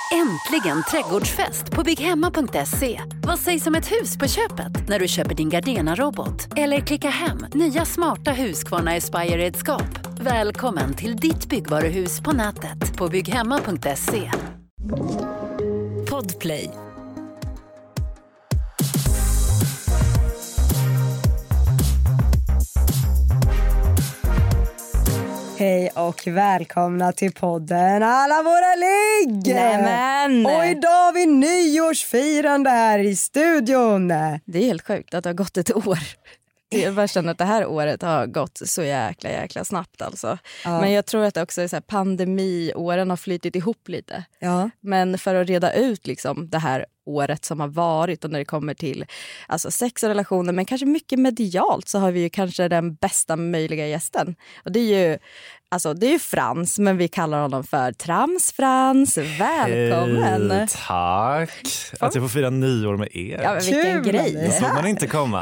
Äntligen trädgårdsfest på bygghemma.se. Vad sägs om ett hus på köpet när du köper din Gardena-robot? Eller klicka hem nya smarta Husqvarna Aspire-redskap. Välkommen till ditt byggvaruhus på nätet på bygghemma.se. Podplay. Hej och välkomna till podden Alla våra ligg! Nämen! Och idag har vi nyårsfirande här i studion. Det är helt sjukt att det har gått ett år. Jag bara känner att det här året har gått så jäkla snabbt alltså. Ja. Men jag tror att det också är så här, pandemiåren har flyttit ihop lite. Ja. Men för att reda ut liksom det här året som har varit och när det kommer till alltså sex och relationer, men kanske mycket medialt, så har vi ju kanske den bästa möjliga gästen. Och det är ju Frans, men vi kallar honom för Trams-Frans. Välkommen! Hej, tack! Att jag får fira nyår med er. Ja, men vilken grej! Det såg man inte komma.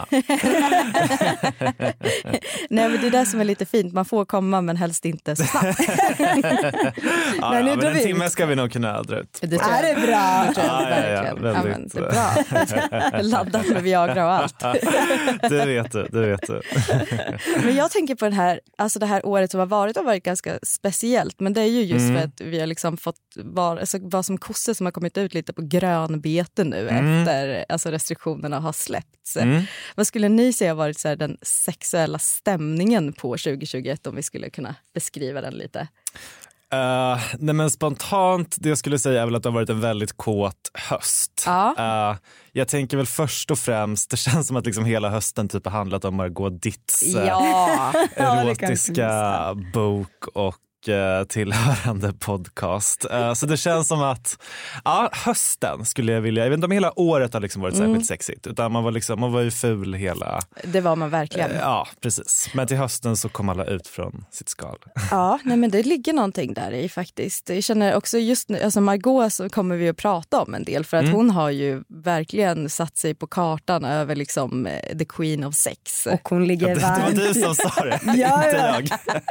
Nej, men det är det som är lite fint. Man får komma, men helst inte så snabbt. Men en timme ska vi nog kunna dra ut. Det är bra. Väldigt. Det är bra. Laddat med Viagra och allt. Det vet du. Men jag tänker på det här året som har varit ganska speciellt, men det är ju just för att vi har liksom fått vara som kossor som har kommit ut lite på grönbete nu efter restriktionerna har släppts. Vad skulle ni säga har varit så här, den sexuella stämningen på 2021, om vi skulle kunna beskriva den lite? Nej, men spontant, det jag skulle säga är väl att det har varit en väldigt kåt höst. Ja. Jag tänker väl först och främst, det känns som att liksom hela hösten typ har handlat om Margot Ditts erotiska bok och tillhörande podcast. Så det känns som att hösten skulle jag vilja, jag vet inte om hela året har liksom varit särskilt sexigt, utan man var ju ful hela. Det var man verkligen. Ja, precis. Men till hösten så kom alla ut från sitt skal. Ja, nej, men det ligger någonting där i faktiskt. Jag känner också just nu, alltså Margot så kommer vi att prata om en del, för att hon har ju verkligen satt sig på kartan över liksom the queen of sex. Och hon ligger varmt. Det var du som sa det, inte jag.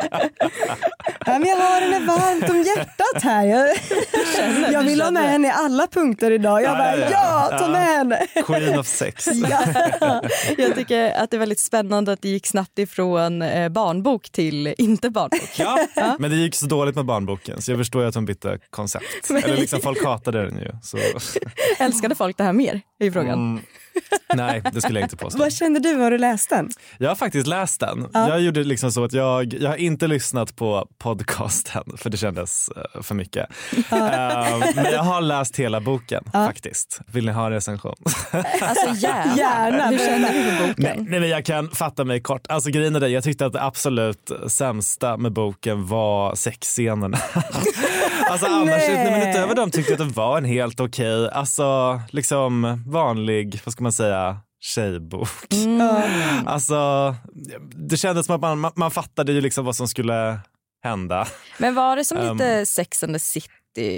Men jag har henne varmt om hjärtat här. Jag vill ha med henne i alla punkter idag. Jag ta med henne. Queen of sex. Jag tycker att det är väldigt spännande att det gick snabbt ifrån barnbok till inte barnbok. Ja, men det gick så dåligt med barnboken, så jag förstår ju att hon bytte koncept. Eller liksom folk hatade den ju. Så. Älskade folk det här mer i frågan? Nej, det skulle jag inte påstå. Vad kände du när du läste den? Jag har faktiskt läst den. Jag gjorde liksom så att jag har inte lyssnat på podcasten, för det kändes för mycket. Men jag har läst hela boken faktiskt. Vill ni ha en recension? Alltså gärna. Hur känner du för boken? Nej, men jag kan fatta mig kort. Alltså grejen är det, jag tyckte att det absolut sämsta med boken var sexscenerna. Alltså annars, men utöver dem tyckte jag att det var en helt okej, alltså liksom vanlig, vad ska man säga, tjejbok. Alltså det kändes som att man fattade ju liksom vad som skulle hända. Men var det som lite Sex and the City?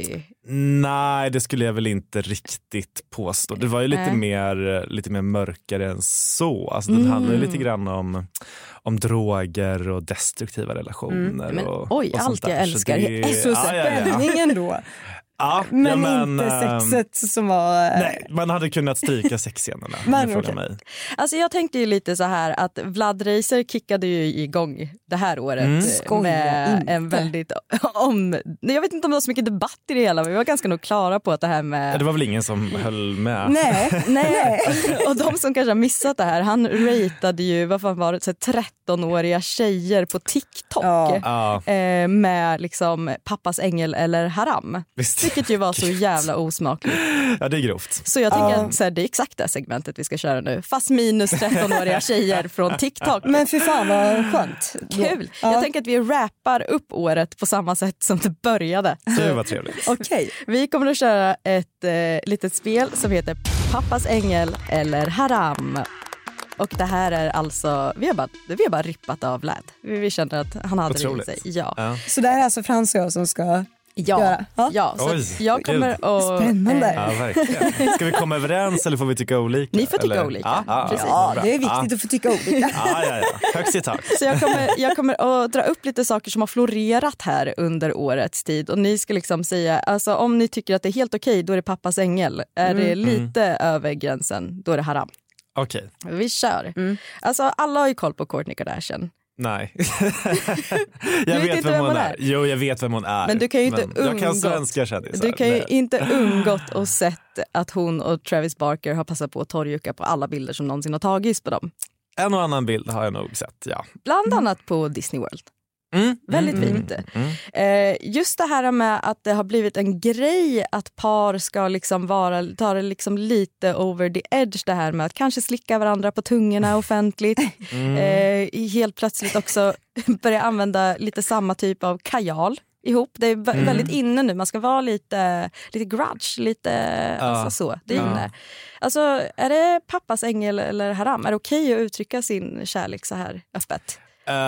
Nej, det skulle jag väl inte riktigt påstå. Det var ju lite mer mörkare än så. Alltså den handlar ju lite grann om droger och destruktiva relationer. Men och allt jag älskar. Det är så spänningen då. Ja, men inte sexet som var... Nej, man hade kunnat stryka sexscenerna. Mig. Alltså jag tänkte ju lite så här att Vlad Racer kickade ju igång det här året med en väldigt jag vet inte om det var så mycket debatt i det hela, men vi var ganska nog klara på att det här med... Det var väl ingen som höll med. Nej. Och de som kanske har missat det här, han ratade ju, vad fan var det, så 13-åriga tjejer på TikTok med liksom pappas ängel eller haram. Visst. Vilket ju var så jävla osmakligt. Ja, det är grovt. Så jag tänker att så här, det är exakt det segmentet vi ska köra nu. Fast minus 13-åriga tjejer från TikTok. Men för fan vad skönt. Kul. Jag tänker att vi rappar upp året på samma sätt som det började. Det var trevligt. Okej. Vi kommer att köra ett litet spel som heter Pappas ängel eller haram. Och det här är alltså, vi har bara rippat av Vlad. Vi känner att han hade det i sig. Ja. Så det är alltså Frans och jag som ska göra. Ja, så Oj, jag kommer att... Spännande. Ja, verkligen. Ska vi komma överens eller får vi tycka olika? Ni får tycka eller? olika. Precis. Ja, det är viktigt att få tycka olika. Ja. Högst i tak. Så jag kommer att dra upp lite saker som har florerat här under årets tid. Och ni ska liksom säga, alltså om ni tycker att det är helt okej, då är det pappas ängel. Är det lite över gränsen, då är det haram. Okej. Vi kör. Alltså alla har ju koll på Kourtney Kardashian. Nej. vet inte vem hon är? Jo, jag vet vem hon är. Men du kan ju inte jag kan svenska kändisar. Du kan ju inte undgått och sett att hon och Travis Barker har passat på att torrjucka på alla bilder som någonsin har tagits på dem. En och annan bild har jag nog sett, ja. Bland annat på Disney World. Väldigt fint. Just det här med att det har blivit en grej att par ska liksom ta det liksom lite over the edge, det här med att kanske slicka varandra på tungorna offentligt. Helt plötsligt också börja använda lite samma typ av kajal ihop. Det är väldigt inne nu. Man ska vara lite grudge, alltså så. Det är inne. Alltså, är det pappas ängel eller haram? Är det okej att uttrycka sin kärlek så här öppet?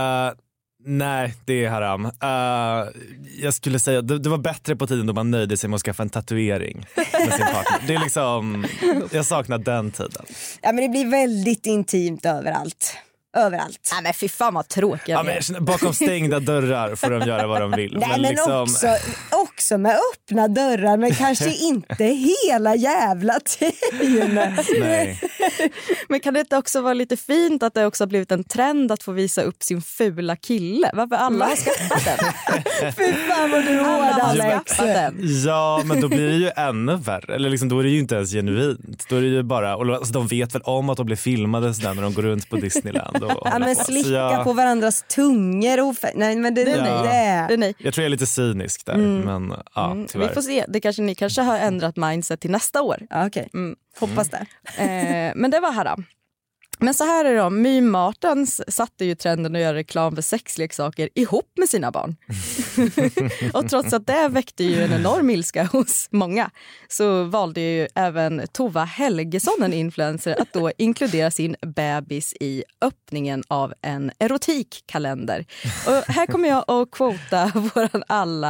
Nej, det är haram. Jag skulle säga det var bättre på tiden då man nöjde sig med att skaffa en tatuering med sin partner. Det är liksom, jag saknar den tiden. Ja, men det blir väldigt intimt överallt. Överallt. Nej men fy fan vad tråkiga men bakom stängda dörrar får de göra vad de vill. Nej, men liksom... också med öppna dörrar, men kanske inte hela jävla tiden. Nej. Men kan det inte också vara lite fint att det också har blivit en trend att få visa upp sin fula kille? Varför alla har skaffat den? Fy fan vad du hård, Alex. Ja, men då blir det ju ännu värre. Eller liksom, då är det ju inte ens genuint. Då är det ju bara, och alltså, de vet väl om att de blir filmade sådär när de går runt på Disneyland. Ja, men slicka på varandras tungor och nej, men det är nej. Jag tror jag är lite cynisk där, men tyvärr. Vi får se, ni kanske har ändrat mindset till nästa år. Okej. Hoppas det. Men det var haram. Men så här är det då, My Martens satte ju trenden att göra reklam för sexleksaker ihop med sina barn. Och trots att det väckte ju en enorm ilska hos många, så valde ju även Tova Helgesson, en influencer, att då inkludera sin bebis i öppningen av en erotikkalender. Och här kommer jag att quota våran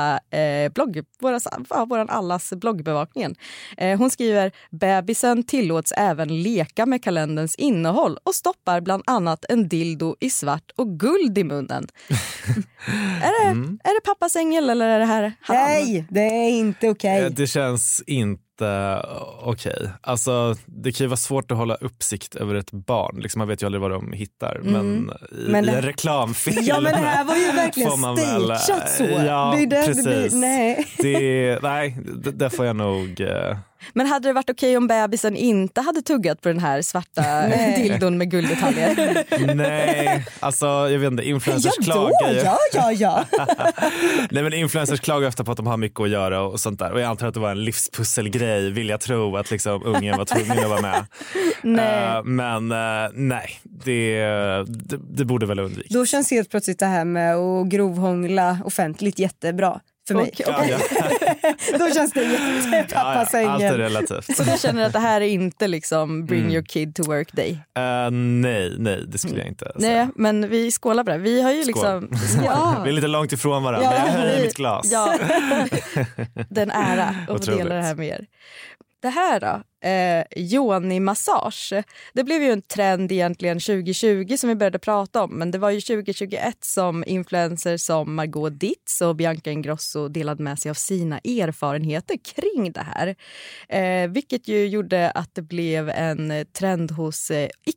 allas bloggbevakningen. Hon skriver: bebisen tillåts även leka med kalenderns innehåll och stoppar bland annat en dildo i svart och guld i munnen. Är det pappas ängel eller är det här haram? Nej, det är inte okej. Det känns inte okej. Alltså, det kan ju vara svårt att hålla uppsikt över ett barn. Liksom, man vet ju aldrig vad de hittar. Men i en reklamfilm... Ja, men det här var ju verkligen stageat så. Ja, det är precis. Nej, det får jag nog... Men hade det varit okej om bebisen inte hade tuggat på den här svarta dildon med gulddetaljer? Nej, alltså jag vet inte, influencers klagar ju. Ja. Nej, men influencers klagar ofta på att de har mycket att göra och sånt där. Och jag antar att det var en livspusselgrej, vill jag tro, att liksom ungen var tvungen att vara med. Nej. Nej, det borde väl undvikas. Då känns helt plötsligt det här med att grovhångla offentligt jättebra. För mig. Okay. Då känns det jättepappas ängel. Allt är relativt. Så du känner att det här är inte liksom bring your kid to work day? Nej, det skulle jag inte säga. Nej, men vi skålar på det. Vi har ju liksom... Ja. Vi är lite långt ifrån varandra, men jag höjer mitt glas. Ja. Den ära att få dela det här med er. Det här då, yoni-massage. Det blev ju en trend egentligen 2020 som vi började prata om. Men det var ju 2021 som influencers som Margot Dietz och Bianca Ingrosso delade med sig av sina erfarenheter kring det här. Vilket ju gjorde att det blev en trend hos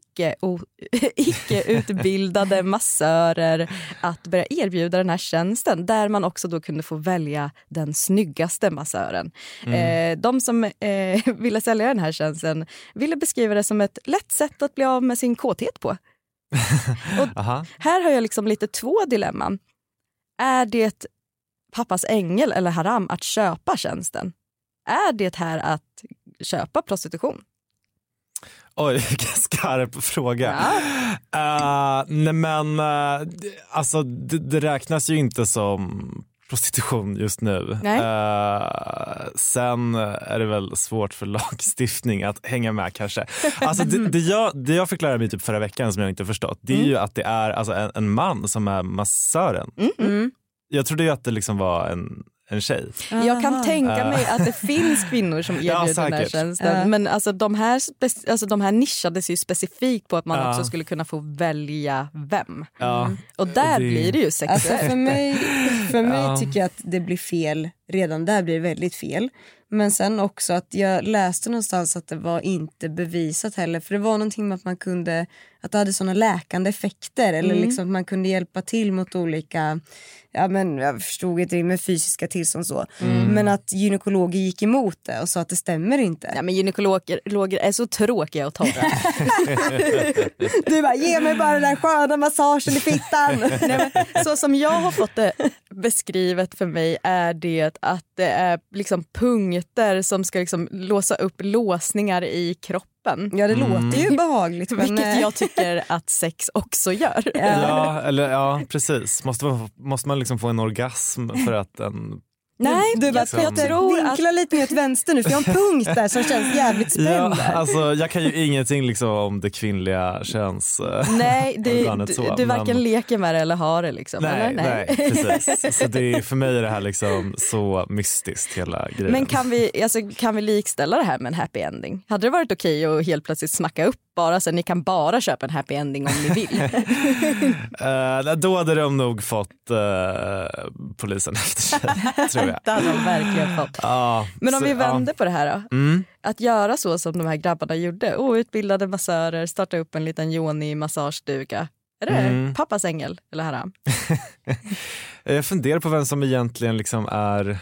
icke-utbildade massörer att börja erbjuda den här tjänsten. Där man också då kunde få välja den snyggaste massören. De som ville sälja den här tjänsten ville beskriva det som ett lätt sätt att bli av med sin kåthet på. Och här har jag liksom lite två dilemman. Är det pappas ängel eller haram att köpa tjänsten? Är det här att köpa prostitution? Oj, vilken skarp fråga. Ja. Nej, men alltså det räknas ju inte som prostitution just nu. Sen är det väl svårt för lagstiftning att hänga med kanske. Alltså det jag förklarade mig typ förra veckan som jag inte förstått, det är ju att det är alltså en man som är massören. Jag trodde ju att det liksom var en tjej. Jag kan tänka mig att det finns kvinnor som erbjuder den här tjänsten. Men alltså de här nischades ju specifikt på att man också skulle kunna få välja vem. Och där blir det ju sexuellt. Alltså för mig tycker jag att det blir fel. Redan där blir det väldigt fel. Men sen också att jag läste någonstans att det var inte bevisat heller. För det var någonting med att man kunde, att det hade såna läkande effekter. Eller liksom att man kunde hjälpa till mot olika, jag förstod inte med fysiska tillstånd så. Men att gynekologer gick emot det och sa att det stämmer inte. Ja, men gynekologer är så tråkiga och torra. Du bara, ge mig bara den där sköna massagen i fittan. Nej, men, så som jag har fått det beskrivet för mig är det att det är liksom punkter som ska liksom låsa upp låsningar i kroppen. Ja, det låter ju behagligt. Vilket jag tycker att sex också gör. Ja, precis. Måste man liksom få en orgasm för att en... Nej, jag tror att... Vinkla lite mer åt vänster nu, för jag har en punkt där som känns jävligt spännande. Ja, alltså, jag kan ju ingenting liksom om det kvinnliga köns... Nej, du varken leker med det eller har det liksom. Nej, precis. Så det är, för mig är det här liksom så mystiskt hela grejen. Men kan vi likställa det här med en happy ending? Hade det varit okej att helt plötsligt snacka upp bara så ni kan bara köpa en happy ending om ni vill? Då hade de nog fått polisen efter sig, tror jag. Det hade de verkligen fått. Men om vi vänder på det här då. Att göra så som de här grabbarna gjorde. Outbildade massörer, starta upp en liten Joni-massagestuga. Är det pappas ängel eller haram? Jag funderar på vem som egentligen liksom är...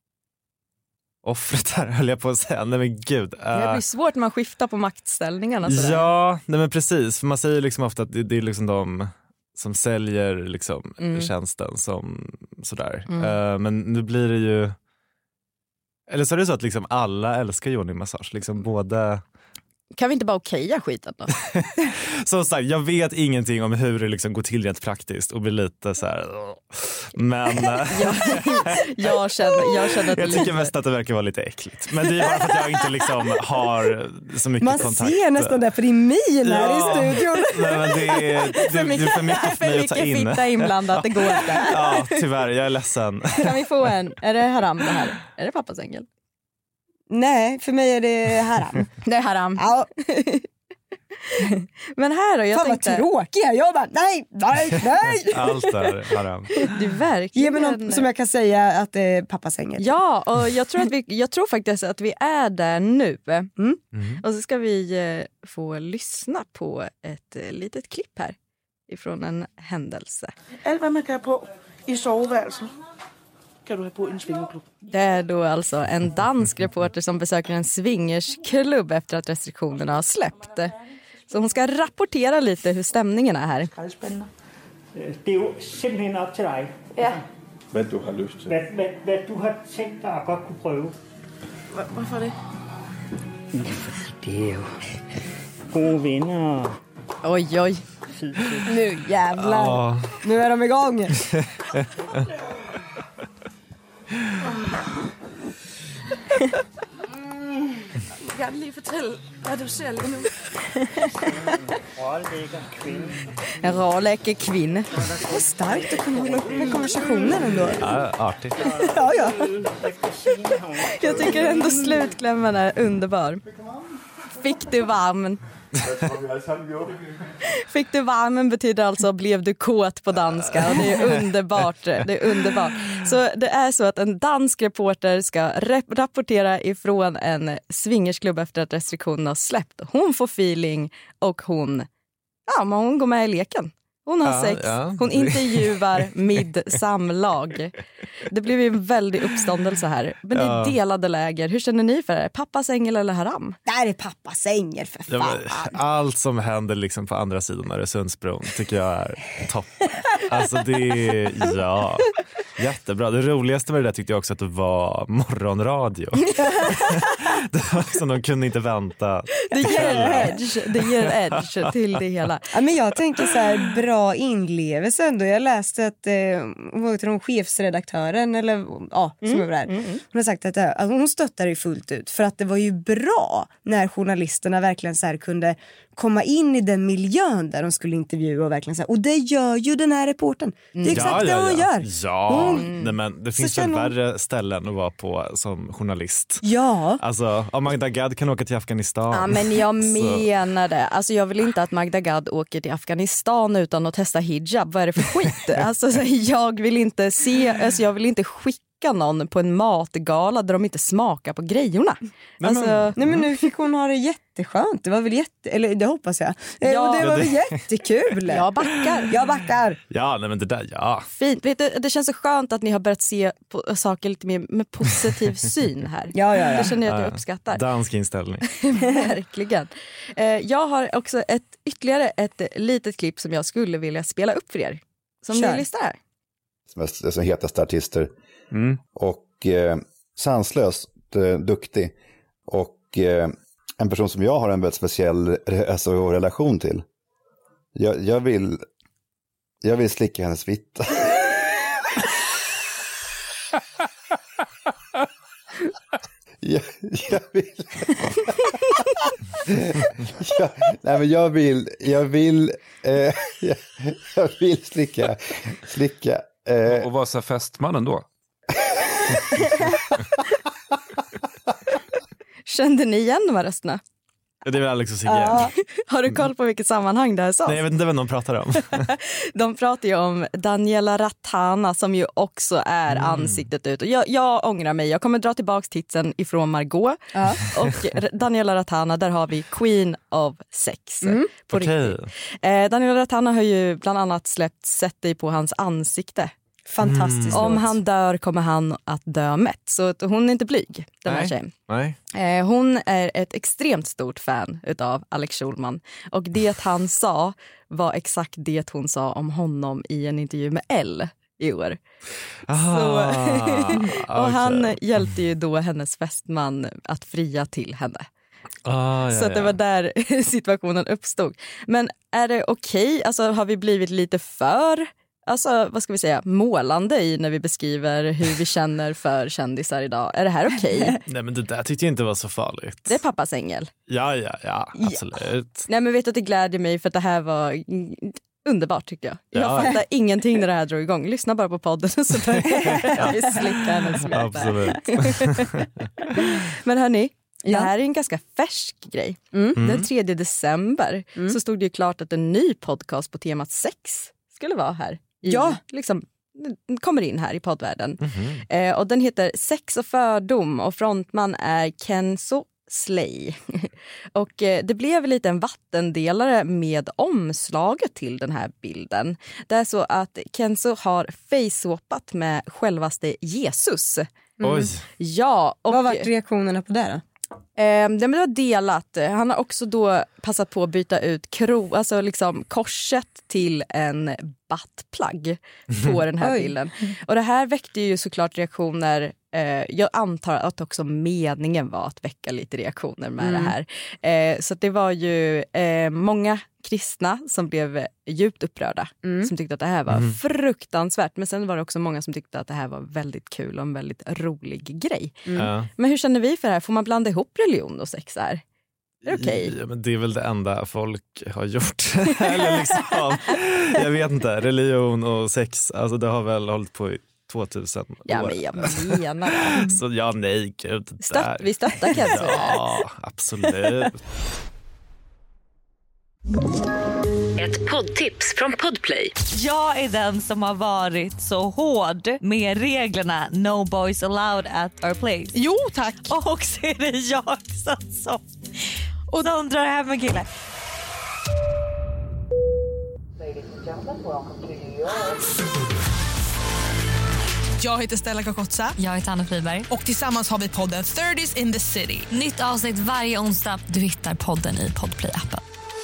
offret här, höll jag på att säga. Nej men gud. Det blir svårt när man skiftar på maktställningarna. Ja, nej men precis. För man säger liksom ofta att det är liksom de som säljer liksom tjänsten som sådär. Men nu blir det ju... Eller så är det så att liksom alla älskar Joni-massage. Liksom både... Kan vi inte bara okeja skiten då? Som sagt, jag vet ingenting om hur det liksom går till rent praktiskt och blir lite så här. Men jag känner att jag tycker mest att det verkar vara lite äckligt. Men det är bara för att jag inte liksom har så mycket kontakt. Man ser nästan det för i min här i studion. Nej, men det är för mycket för mig att ta in. För mycket fitta inblandat, det går inte. Ja, tyvärr, jag är ledsen. Kan vi få en? Är det haram det här? Är det pappas ängel? Nej, för mig är det haram. Det är haram. Ja. Men här då, jag tänkte... Fan vad tråkiga, jag bara nej. Allt är haram. Det är verkligen... Ge mig något som jag kan säga att det är pappas ängel. Ja, och jag tror faktiskt att vi är där nu. Och så ska vi få lyssna på ett litet klipp här ifrån en händelse. Allt vad man kan på i soveværelset kan du ha på en swingerklubb. Det är då alltså en dansk reporter som besöker en swingersklubb efter att restriktionerna har släppt. Så hon ska rapportera lite hur stämningen är här. Det är ju simpelthen upp till dig. Ja. Vad du har lust till. Vad du har tänkt dig att godt kunne prøve. Varför det? Det är ju gode vänner. Oj. Nu jävlar. Nu är de igång. Jeg kan lige fortælle, hvad du ser lige nu. Rålækker kvinde. En råläcker kvinna. Vad starkt att kunna hålla upp med konversationen ändå. Ja, artigt. Ja. Jag tycker ändå slutklämmen är underbar. Fick du varmen? Fick du varmen betyder alltså blev du kåt på danska, och det är underbart. Så det är så att en dansk reporter ska rapportera ifrån en swingersklubb efter att restriktionerna har släppt. Hon får feeling och hon går med i leken. Hon har sex, hon intervjuar med samlag. Det blev ju en väldig uppståndelse här. Men det är delade läger. Hur känner ni för det? Pappas ängel eller haram? Det här är pappas ängel för fan. Allt som händer liksom på andra sidan Öresundsbron tycker jag är topp. Alltså det är, jättebra. Det roligaste med det där tyckte jag också att det var morgonradio. Det var liksom, de kunde inte vänta. Det ger edge till det hela. Ja, men jag tänker så här, bra inlevelse ändå. Jag läste att chefsredaktören eller som är där. Hon har sagt att hon stöttar det fullt ut för att det var ju bra när journalisterna verkligen så här kunde komma in i den miljön där de skulle intervjua och verkligen så här, och det gör ju den här porten. Det är exakt det hon gör. Ja, nej, men det finns väl värre ställen att vara på som journalist. Ja. Alltså, om Magda Gad kan åka till Afghanistan. Ja, men jag menar det. Alltså, jag vill inte att Magda Gad åker till Afghanistan utan att testa hijab. Vad är det för skit? Alltså, jag vill inte skicka någon på en matgala där de inte smakar på grejorna. Nej, men nu fick hon ha det jätteskönt. Det var väl eller det hoppas jag. Ja, och det var väl jättekul. Jag backar. Ja, nej, men det där, ja. Fint. Vet du, det känns så skönt att ni har börjat se på saker lite mer med positiv syn här. Ja. Det känner jag att jag uppskattar. Dansk inställning. Verkligen. Jag har också ytterligare ett litet klipp som jag skulle vilja spela upp för er. Som ni listar här. Som hetaste artister. Och sanslöst duktig. Och en person som jag har en väldigt speciell relation till. Jag vill slicka hennes fitta. Jag vill. Jag vill slicka. Och vad sa fästmannen då? Kände ni igen de här rösterna? Det är väl Alex och Sigge. Har du koll på vilket sammanhang det här sa? Nej, jag vet inte vem de pratar om. De pratar ju om Daniela Ratana som ju också är ansiktet ut. Och jag ångrar mig. Jag kommer dra tillbaka titeln ifrån Margot. Och Daniela Ratana, där har vi Queen of Sex. På riktigt. Daniela Ratana har ju bland annat släppt Sätt dig på hans ansikte. Fantastiskt. Om han dör kommer han att dö mätt. Så hon är inte blyg, den här tjejen. Nej. Hon är ett extremt stort fan utav Alex Schulman. Och det han sa var exakt det hon sa om honom i en intervju med Elle i år. Och han hjälpte ju då hennes fästman att fria till henne. Så att det var där situationen uppstod. Men är det okej? Alltså, har vi blivit lite för... Alltså, vad ska vi säga, målande i när vi beskriver hur vi känner för kändisar idag. Är det här okej? Nej, men det där tyckte jag inte var så farligt. Det är pappas ängel. Ja, absolut. Nej, men vet du att det glädjer mig för att det här var underbart tycker jag. Jag fattar ingenting när det här drog igång. Lyssna bara på podden så börjar vi slicka hennes fitta. Absolut. Men hörni, det här är en ganska färsk grej. Den 3 december så stod det ju klart att en ny podcast på temat sex skulle vara här. Liksom kommer in här i poddvärlden. Och den heter Sex och fördom och frontman är Kenzo Slay. Och det blev lite en vattendelare med omslaget till den här bilden. Det är så att Kenzo har face-swappat med självaste Jesus. Oj. Ja, och vad var reaktionerna på det då? Det var delat. Han har också då passat på att byta ut alltså liksom korset till en buttplug på den här bilden. Och det här väckte ju såklart reaktioner. Jag antar att också meningen var att väcka lite reaktioner med det här. Så det var ju många kristna som blev djupt upprörda. Som tyckte att det här var fruktansvärt. Men sen var det också många som tyckte att det här var väldigt kul och en väldigt rolig grej. Men hur känner vi för det här? Får man blanda ihop religion och sex här? Är det okej? Ja, men det är väl det enda folk har gjort. Eller liksom, jag vet inte, religion och sex, alltså det har väl hållit på i 2000 år. Ja, men jag menar det. Så nej, gud. Vi stöttar Kenzo. Ja, absolut. Ett poddtips från Podplay. Jag är den som har varit så hård med reglerna No boys allowed at our place. Jo, tack. Och så är det jag som och de drar hem en kille. Jag heter Stella Kakotsa. Jag heter Anna Friberg. Och tillsammans har vi podden 30s in the city. Nytt avsnitt varje onsdag. Du hittar podden i Podplay-appen.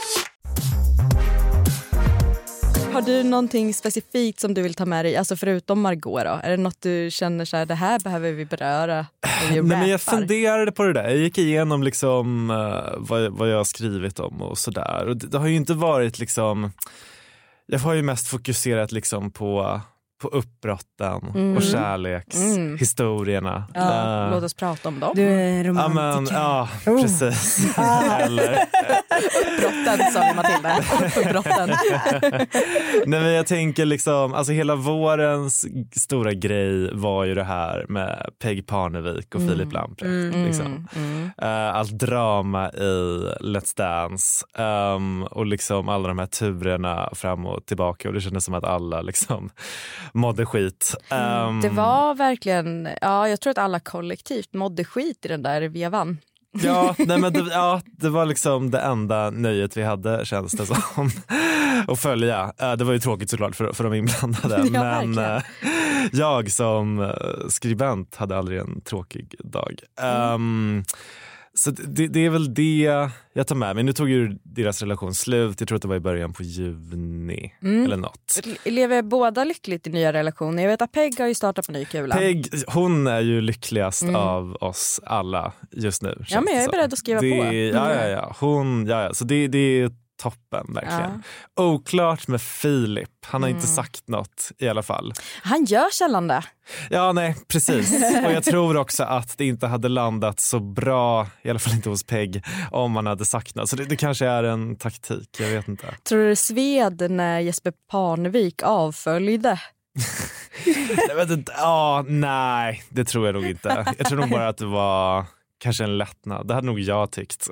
Har du någonting specifikt som du vill ta med dig, alltså förutom Margot då? Är det något du känner så här, det här behöver vi beröra? Nej, men jag funderade på det där. Jag gick igenom liksom vad jag har skrivit om och sådär. Och det har ju inte varit liksom... Jag har ju mest fokuserat liksom på på uppbrotten och kärlekshistorierna. Låt oss prata om dem. Du är romantiker. Ja, precis. Eller... Uppbrotten, sa Matilda. Uppbrotten. Nej, men jag tänker liksom, alltså hela vårens stora grej var ju det här med Peg Parnevik och Filip Lamprecht. Liksom. Allt drama i Let's Dance och liksom alla de här turerna fram och tillbaka, och det kändes som att alla liksom mådde skit. Det var verkligen, jag tror att alla kollektivt mådde skit i den där vevan. Ja, nej, men det var liksom det enda nöjet vi hade, känns det som, att följa. Det var ju tråkigt såklart för de inblandade, men jag som skribent hade aldrig en tråkig dag. Så det är väl det jag tar med mig. Nu tog ju deras relation slut. Jag tror att det var i början på juni eller något. Lever båda lyckligt i nya relationer? Jag vet att Peg har ju startat på ny kula. Peg, hon är ju lyckligast av oss alla just nu. Ja, men jag är beredd att skriva på. Ja. Så det är toppen, verkligen. Oklart med Filip. Han har inte sagt något i alla fall. Han gör sällan det. Ja, nej, precis. Och jag tror också att det inte hade landat så bra, i alla fall inte hos Peg, om man hade sagt något. Så det kanske är en taktik, jag vet inte. Tror du det sved när Jesper Parnevik avföljde? Nej, det tror jag nog inte. Jag tror nog bara att det var kanske en lättnad. Det hade nog jag tyckt.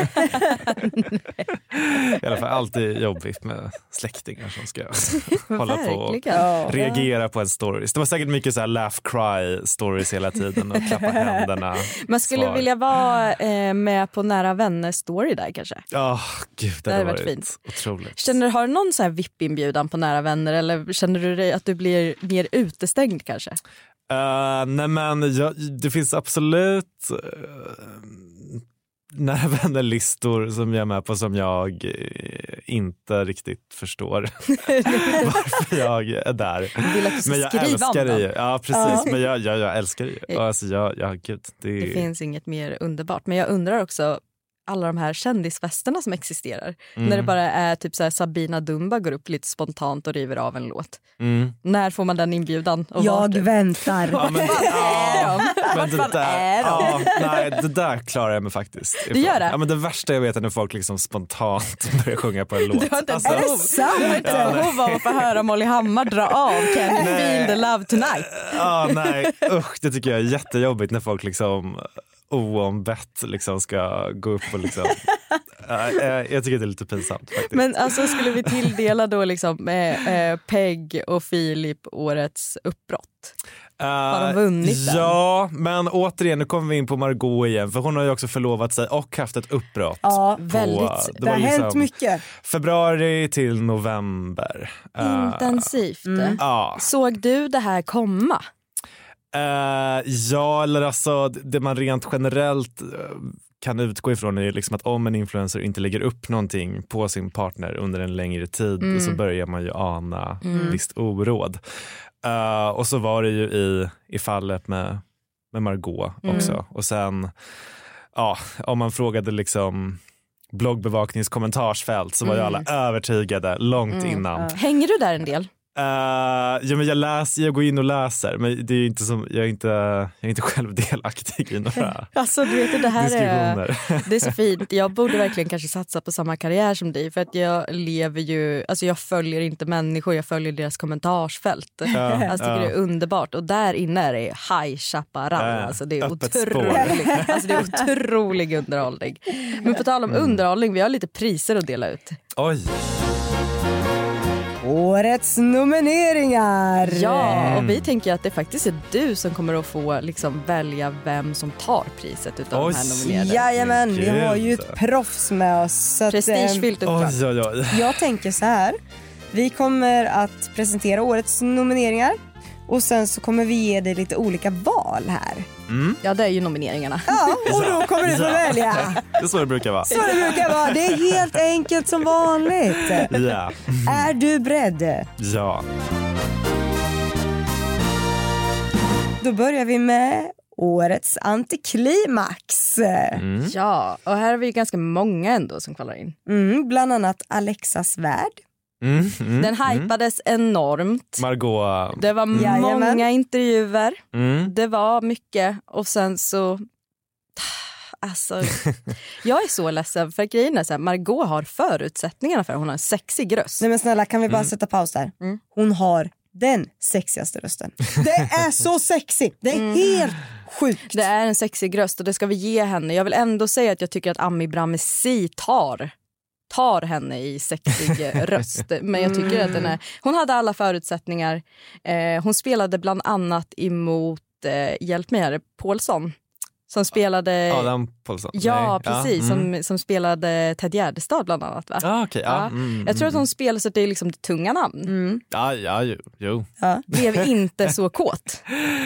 I alla fall alltid jobbigt med släktingar som ska hålla på och reagera på en stories. Det var säkert mycket så här laugh cry stories hela tiden och klappa händerna. Man skulle vilja vara med på Nära vänner story där kanske. Gud, det hade varit fint. Otroligt. Har du någon så här VIP-inbjudan på Nära vänner, eller känner du dig att du blir mer utestängd kanske? Nej, men det finns absolut nära vännerlistor som jag är med på som jag inte riktigt förstår varför jag är där. Vill att du ska men jag skriva älskar om det ju. Ja, precis. Men jag älskar det ju. Alltså, gud, det finns inget mer underbart. Men jag undrar också alla de här kändisfesterna som existerar. När det bara är typ så här Sabina Dumba går upp lite spontant och river av en låt. När får man den inbjudan? Och jag väntar. Nej, det där klarar jag mig faktiskt. Du gör det? Ja, men det värsta jag vet är när folk liksom spontant börjar sjunga på en låt. Du har inte behov av att få höra Molly Hammar dra av Can you feel the love tonight? Nej, det tycker jag är jättejobbigt när folk liksom oombett liksom ska gå upp och liksom jag tycker det är lite pinsamt faktiskt. Men alltså skulle vi tilldela då liksom Peg och Filip årets uppbrott? Har de vunnit den? Ja, men återigen, nu kommer vi in på Margot igen, för hon har ju också förlovat sig och haft ett uppbrott. Ja, väldigt. Det har hänt mycket. Februari till november. Intensivt. Såg du det här komma? Ja, eller alltså det man rent generellt kan utgå ifrån är ju liksom att om en influencer inte lägger upp någonting på sin partner under en längre tid så börjar man ju ana visst oråd. Och så var det ju i fallet med Margot också. Och sen, om man frågade liksom bloggbevakningskommentarsfält så var ju alla övertygade långt innan. Hänger du där en del? Men jag går in och läser, men det är inte som, jag är inte själv delaktig i några alltså, du vet, det här diskussioner. Det är så fint. Jag borde verkligen kanske satsa på samma karriär som dig, för att jag lever ju, alltså jag följer inte människor, jag följer deras kommentarsfält. Jag tycker det är underbart, och där inne är det High Chaparral. Alltså det är otrolig underhållning. Men på tal om underhållning, vi har lite priser att dela ut. Oj. Årets nomineringar! Ja, och vi tänker att det faktiskt är du som kommer att få liksom välja vem som tar priset utav de här nominerade. Jajamän, vi har ju ett proffs med oss. Prestigefyllt uppdrag. Jag tänker så här, vi kommer att presentera årets nomineringar och sen så kommer vi ge dig lite olika val här. Ja, det är ju nomineringarna. Ja, och då kommer du få välja. Det är så det brukar vara. Det är helt enkelt som vanligt. Ja. Är du beredd? Ja. Då börjar vi med årets antiklimax. Ja, och här har vi ganska många ändå som kvalar in. Bland annat Alexas värld, Den hypades enormt. Margot. Det var många intervjuer. Det var mycket. Och sen så... Alltså, jag är så ledsen för grejen är så här, Margot har förutsättningarna för hon har en sexig röst. Nej men snälla, kan vi bara sätta paus där? Hon har den sexigaste rösten. Det är så sexigt. Det är helt sjukt. Det är en sexig röst och det ska vi ge henne. Jag vill ändå säga att jag tycker att Ami Bramesi tar henne i sexig röst. Men jag tycker att hon hade alla förutsättningar. Hon spelade bland annat emot hjälp mig här, Paulsson. Som spelade... Adam Paulsson. Ja, precis. Som spelade Ted Gärdestad bland annat, va? Okay, jag tror att hon spelade så att det är liksom det tunga namn. Jo. Ja. Blev inte så kåt.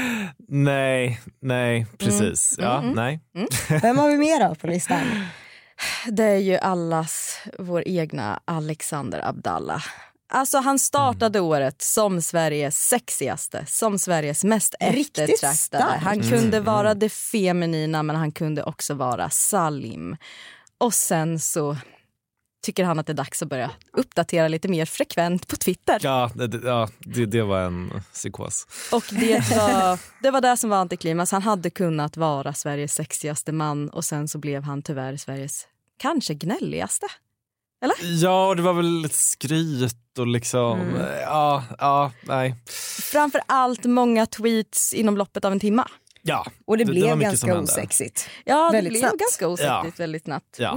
Nej, precis. Nej. Vem har vi mer av på listan? Det är ju vår egna Alexander Abdallah. Alltså han startade året som Sveriges sexigaste, som Sveriges mest eftertraktade. Han kunde vara det feminina men han kunde också vara Salim. Och sen så tycker han att det är dags att börja uppdatera lite mer frekvent på Twitter. Ja, det var en psykos. Och det var det som var antiklimax. Han hade kunnat vara Sveriges sexigaste man och sen så blev han tyvärr Sveriges kanske gnälligaste. Eller? Ja, det var väl ett skryt och liksom, nej. Framför allt många tweets inom loppet av en timma. Ja. Och det blev ganska osexigt. Ja, det väldigt blev snabbt. Ganska osexigt väldigt snabbt. Ja.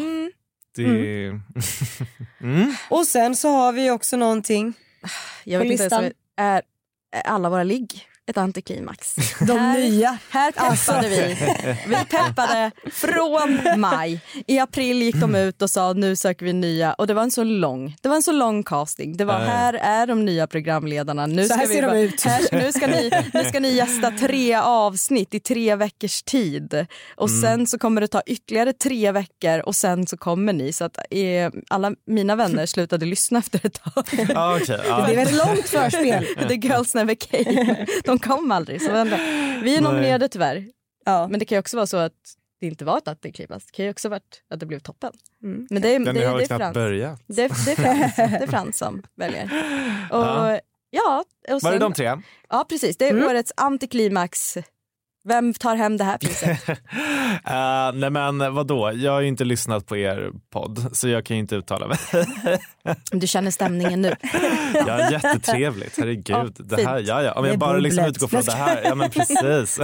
Och sen så har vi också någonting jag vet listan. Inte är alla våra ligg ett antiklimax. Nya. Här peppade vi. Vi peppade från maj. I april gick de ut och sa nu söker vi nya. Och det var en så lång casting. Det var här är de nya programledarna. Nu ska vi de ut. Nu ska ni gästa 3 avsnitt i 3 veckors tid. Och sen så kommer det ta ytterligare 3 veckor. Och sen så kommer ni. Så att alla mina vänner slutade lyssna efter ett tag. Det blev ett långt förspel. The girls never came. De kom aldrig. Så vi är nominerade tyvärr. Ja. Men det kan ju också vara så att det inte var ett antiklimax. Det kan ju också vara att det blev toppen. Men det är Frans. Börjat. Det är Frans som väljer. Och, och sen, var det de 3? Ja, precis. Det är årets antiklimax. Vem tar hem det här priset? Nej men vadå? Jag har ju inte lyssnat på er podd så jag kan ju inte uttala mig. Du känner stämningen nu. Ja, jättetrevligt. Herregud. Det här, om jag bara liksom utgår från det här. Ja men precis.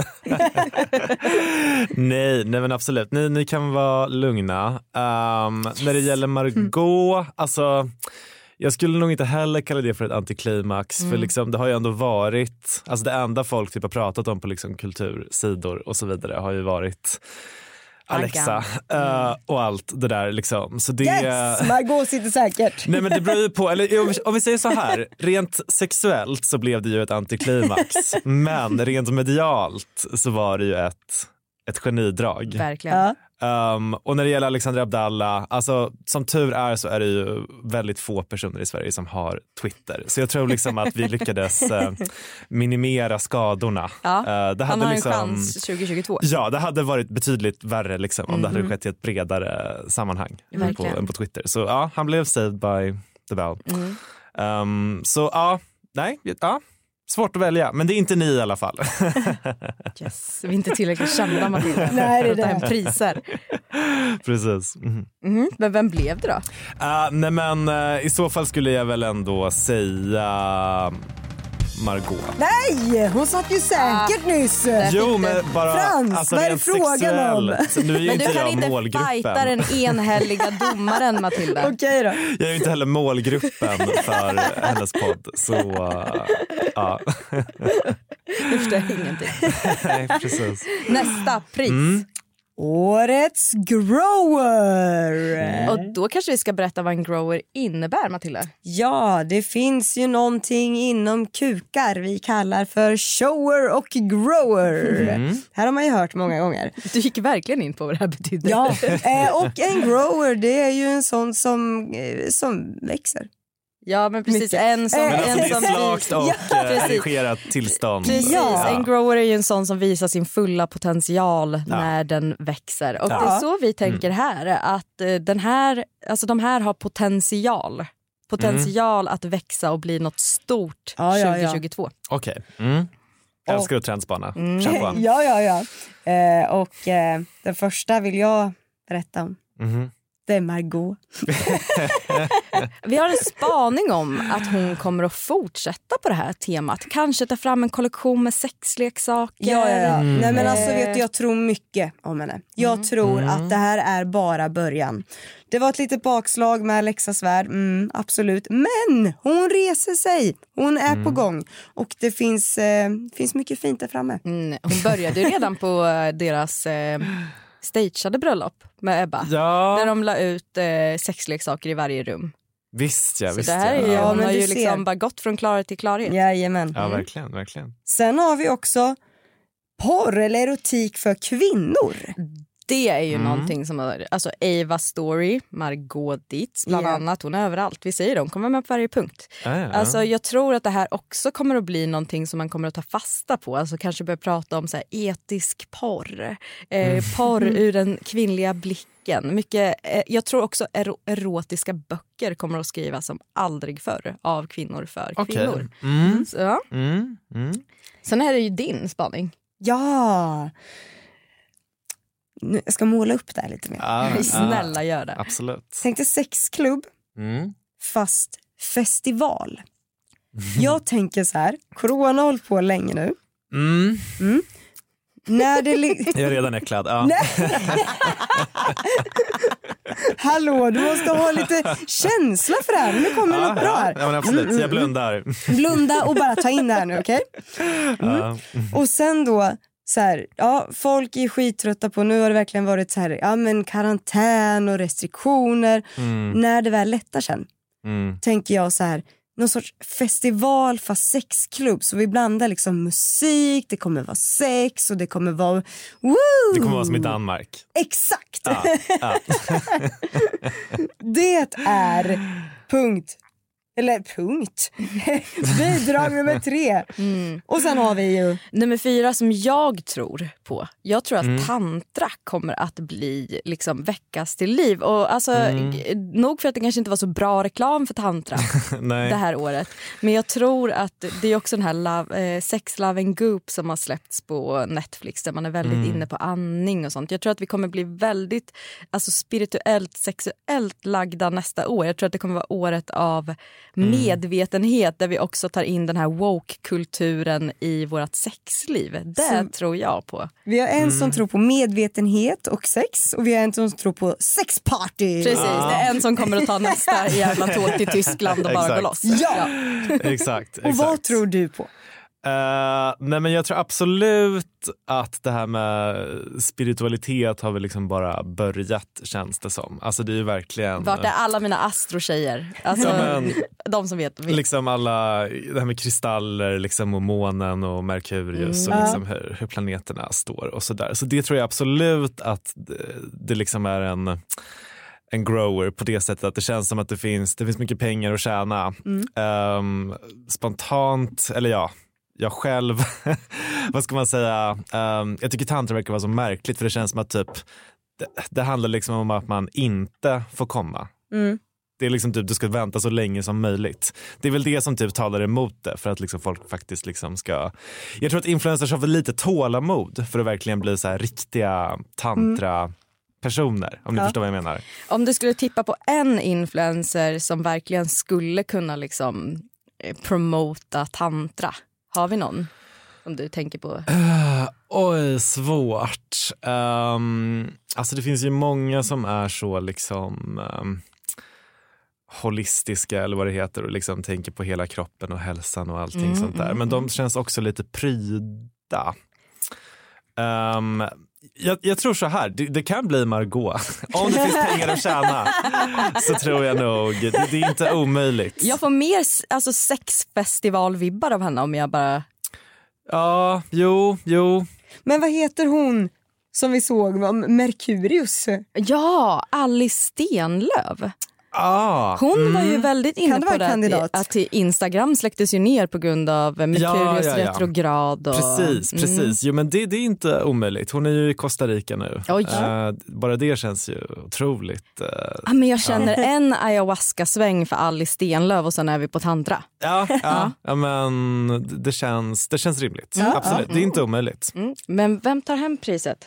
nej men absolut. Ni kan vara lugna. När det gäller Margot, alltså jag skulle nog inte heller kalla det för ett antiklimax för liksom, det har ju ändå varit, alltså det enda folk typ har pratat om på liksom kultursidor och så vidare har ju varit Alexa och allt det där liksom. Så det... Yes, Margot sitter säkert. Nej men det beror ju på, eller om vi säger så här, rent sexuellt så blev det ju ett antiklimax, men rent medialt så var det ju ett genidrag. Verkligen. Ja. Och när det gäller Alexander Abdallah, alltså som tur är så är det ju väldigt få personer i Sverige som har Twitter. Så jag tror liksom att vi lyckades minimera skadorna. Ja, det hade han har liksom, en chans 2022. Ja, det hade varit betydligt värre liksom, om det hade skett i ett bredare sammanhang än på Twitter. Så ja, han blev saved by the bell. Så ja, svårt att välja, men det är inte ni i alla fall. Yes, vi är inte tillräckligt kända, Matilda. Nej, det är det. Hem priser. Precis. Men vem blev det då? Nej men i så fall skulle jag väl ändå säga Margot. Nej, hon satt ju säkert nyss. Jo, men bara Frans, alltså, vad är frågan om? Nu är ju men inte du kan jag inte målgruppen. Fighta den enhörliga domaren, Matilda. Okej då. Jag är ju inte heller målgruppen för hennes podd. Så ja. Du förstår ingenting. Nej, precis. Nästa pris. Årets grower. Och då kanske vi ska berätta vad en grower innebär, Matilda. Ja, det finns ju någonting inom kukar vi kallar för shower och grower. Här har man ju hört många gånger. Du gick verkligen in på vad det här betyder. Ja, och en grower, det är ju en sån som växer. Ja, men precis. En som, men alltså en det är som slakt och redigerat tillstånd. Precis, en grower är ju en sån som visar sin fulla potential när den växer. Och det är så vi tänker här, att de här har potential Potential att växa och bli något stort 2022. Okej. Älskar att trendspana. Kör på. Ja. Och den första vill jag berätta om. Det är Margot. Vi har en spaning om att hon kommer att fortsätta på det här temat. Kanske ta fram en kollektion med sexleksaker. Ja. Nej, men alltså, vet du, jag tror mycket om henne. Jag tror att det här är bara början. Det var ett litet bakslag med Alexas värld, absolut. Men hon reser sig. Hon är på gång. Och det finns mycket fint där framme. Hon började ju redan på deras stageade bröllop med Ebba. Ja. Där de la ut sexleksaker i varje rum. Visst ja. Så det här är ju, hon har ju liksom bara gått från klarhet till klarhet. Jajamän. Ja, verkligen. Sen har vi också porr eller erotik för kvinnor. Det är ju någonting som, alltså Ava Story, Margot Dietz bland annat, hon är överallt. Vi säger det, hon kommer med på varje punkt. Alltså jag tror att det här också kommer att bli någonting som man kommer att ta fasta på. Alltså kanske börja prata om så här etisk porr. Porr ur den kvinnliga blicken. Mycket, jag tror också erotiska böcker kommer att skrivas som aldrig förr av kvinnor för kvinnor. Så. Sen är det ju din spaning. Ja. Jag ska måla upp det här lite mer. Snälla gör det. Absolut. Tänkte sexklubb fast festival. Jag tänker så här, corona har hållit på länge nu. När det jag är redan äcklad. Ja. Hallå, du måste ha lite känsla för det här. Nu kommer något bra här. Ja, men absolut, jag blundar. Blunda och bara ta in det här nu, okej? Och sen då så här, folk är skittrötta på, nu har det verkligen varit så här, karantän och restriktioner. När det väl lättar sen, tänker jag så här, någon sorts festival fast sexklubb, så vi blandar liksom musik, det kommer vara sex och det kommer vara det kommer vara som i Danmark. Exakt. Det är punkt. Bidrag nummer 3. Och sen har vi ju nummer 4 som jag tror på. Jag tror att tantra kommer att bli liksom väckas till liv. Och alltså, nog för att det kanske inte var så bra reklam för tantra det här året. Men jag tror att det är också den här Sex, Love and Goop som har släppts på Netflix, där man är väldigt inne på andning och sånt. Jag tror att vi kommer bli väldigt spirituellt, sexuellt lagda nästa år. Jag tror att det kommer vara året av medvetenhet, där vi också tar in den här woke-kulturen i vårt sexliv. Det tror jag på. Vi har en som tror på medvetenhet och sex, och vi har en som tror på sexparty. Precis, det är en som kommer att ta nästa jävla tåg till Tyskland och bara gå loss. Ja. Exakt. Och vad tror du på? Nej, men jag tror absolut att det här med spiritualitet har väl liksom bara börjat, känns det som. Alltså det är ju verkligen... Vart är alla mina astrotjejer? Alltså, de som vet. Liksom alla, det här med kristaller liksom, och månen och Merkurius och liksom hur planeterna står och sådär. Så det tror jag absolut att det liksom är en grower på det sättet, att det känns som att det finns mycket pengar att tjäna. Spontant, eller jag själv, vad ska man säga, jag tycker tantra verkar vara så märkligt, för det känns som att typ det handlar liksom om att man inte får komma. Det är liksom typ, du ska vänta så länge som möjligt. Det är väl det som typ talar emot det, för att liksom folk faktiskt liksom ska... Jag tror att influencers har för lite tålamod för att verkligen bli så här riktiga tantra personer, om ni förstår vad jag menar. Om du skulle tippa på en influencer som verkligen skulle kunna liksom promota tantra, har vi någon som du tänker på? Svårt. Alltså det finns ju många som är så liksom holistiska, eller vad det heter, och liksom tänker på hela kroppen och hälsan och allting sånt där. Men de känns också lite pryda. Jag tror så här, det kan bli Margot. Om det finns pengar att tjäna, så tror jag nog, det är inte omöjligt. Jag får mer sexfestivalvibbar av henne om jag bara... Ja, jo. Men vad heter hon som vi såg, Merkurius? Ja, Alice Stenlöf. Hon var ju väldigt inne på det att Instagram släcktes ju ner på grund av Merkurius retrograd. Och, precis. Jo, men det är inte omöjligt. Hon är ju i Costa Rica nu. Bara det känns ju otroligt. Men jag känner en ayahuasca-sväng för Alice Stenlöf och sen är vi på tantra. Ja, men det känns rimligt. Absolut, det är inte omöjligt. Men vem tar hem priset?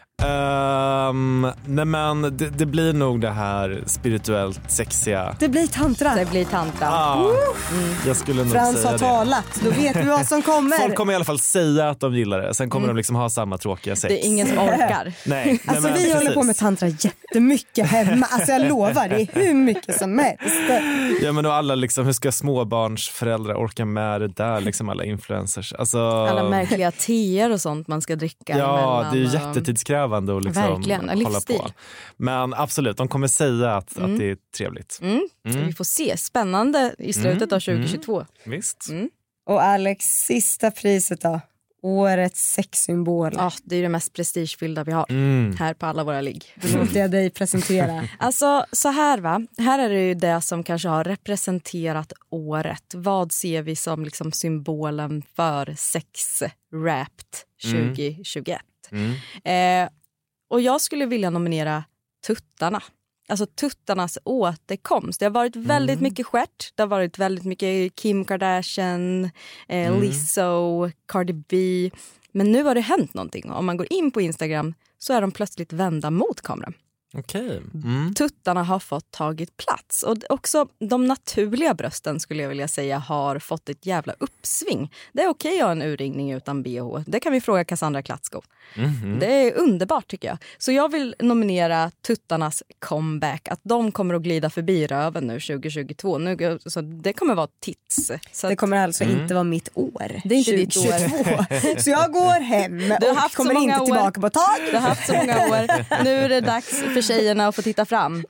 Nej, men det blir nog det här spirituellt sexiga. Det blir tantra. Jag skulle nog Frans säga har talat. Då vet vi vad som kommer. Folk kommer i alla fall säga att de gillar det. Sen kommer de liksom ha samma tråkiga sex. Det är ingen som orkar. Nej, alltså vi håller på med tantra jättemycket hemma. Alltså jag lovar, det är hur mycket som helst. Ja, men och alla liksom, hur ska småbarnsföräldrar orka med det där? Liksom alla influencers. Alltså, alla märkliga teer och sånt man ska dricka. Ja, det är ju jättetidskrävande att liksom hålla på. Men absolut, de kommer säga att det är trevligt. Vi får se. Spännande i slutet av 2022. Visst. Och Alex, sista priset då? Årets sexsymbol. Det är det mest prestigefyllda vi har här på alla våra ligg. Då låter jag dig presentera. Alltså så här va, här är det ju det som kanske har representerat året. Vad ser vi som liksom symbolen för sex-wrapped 2021? Och jag skulle vilja nominera tuttarna. Alltså tuttarnas återkomst. Det har varit väldigt mycket stjärt. Det har varit väldigt mycket Kim Kardashian, Lizzo, Cardi B. Men nu har det hänt någonting. Om man går in på Instagram så är de plötsligt vända mot kameran. Okej. Tuttarna har fått tagit plats. Och också de naturliga brösten skulle jag vilja säga har fått ett jävla uppsving. Det är okej att ha en urringning utan BH. Det kan vi fråga Cassandra Klatsko. Det är underbart tycker jag. Så jag vill nominera tuttarnas comeback. Att de kommer att glida förbi röven nu 2022. Så det kommer vara tits. Så det kommer alltså inte vara mitt år. Det är inte ditt år. Så jag går hem och kommer inte tillbaka på ett tag. Du har haft så många år. Nu är det dags för tjejerna att få titta fram.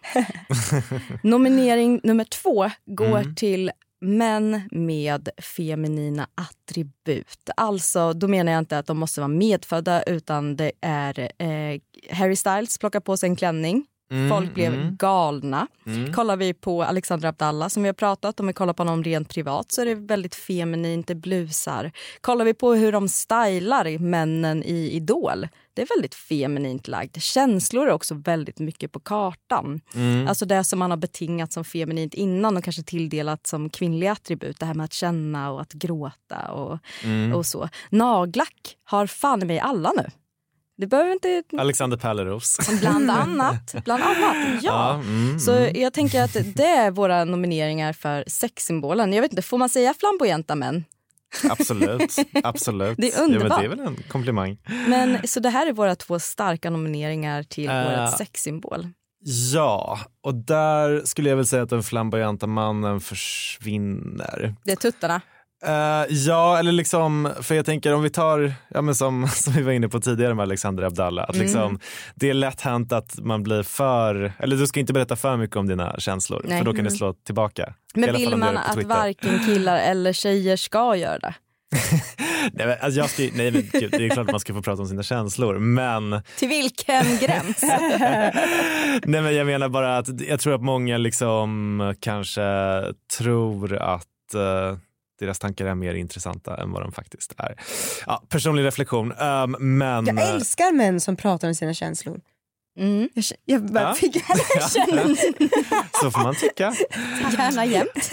Nominering nummer 2 går till män med feminina attribut. Alltså, då menar jag inte att de måste vara medfödda utan det är Harry Styles plockar på sig en klänning. Folk blev galna. Kollar vi på Alexandra Abdallah som vi har pratat om, vi kollar på honom rent privat så är det väldigt feminint, det blusar. Kollar vi på hur de stylar männen i Idol, det är väldigt feminint lagt. Känslor är också väldigt mycket på kartan. Alltså det som man har betingat som feminint innan och kanske tilldelat som kvinnliga attribut. Det här med att känna och att gråta och så. Nagellack har fan med alla nu. Det behöver inte... Alexander Pärleros. Bland annat, ja. Så jag tänker att det är våra nomineringar för sexsymbolen. Jag vet inte, får man säga flamboyanta män? Absolut. Det är underbart. Ja, men det är väl en komplimang. Men, så det här är våra 2 starka nomineringar till årets sexsymbol. Ja, och där skulle jag väl säga att den flamboyanta mannen försvinner. Det är tuttarna. Ja, eller liksom, för jag tänker om vi tar, men som vi var inne på tidigare med Alexander Abdallah, att liksom, det är lätt hänt att man blir eller du ska inte berätta för mycket om dina känslor, för då kan det slå tillbaka. Men vill man att varken killar eller tjejer ska göra det? Nej, men, alltså men gud, det är klart att man ska få prata om sina känslor, men... Till vilken gräns? Nej, men jag menar bara att jag tror att många liksom kanske tror att deras tankar är mer intressanta än vad de faktiskt är. Ja, personlig reflektion. Men... Jag älskar män som pratar om sina känslor. Jag bara fick känna. Så får man tycka. Gärna jämt.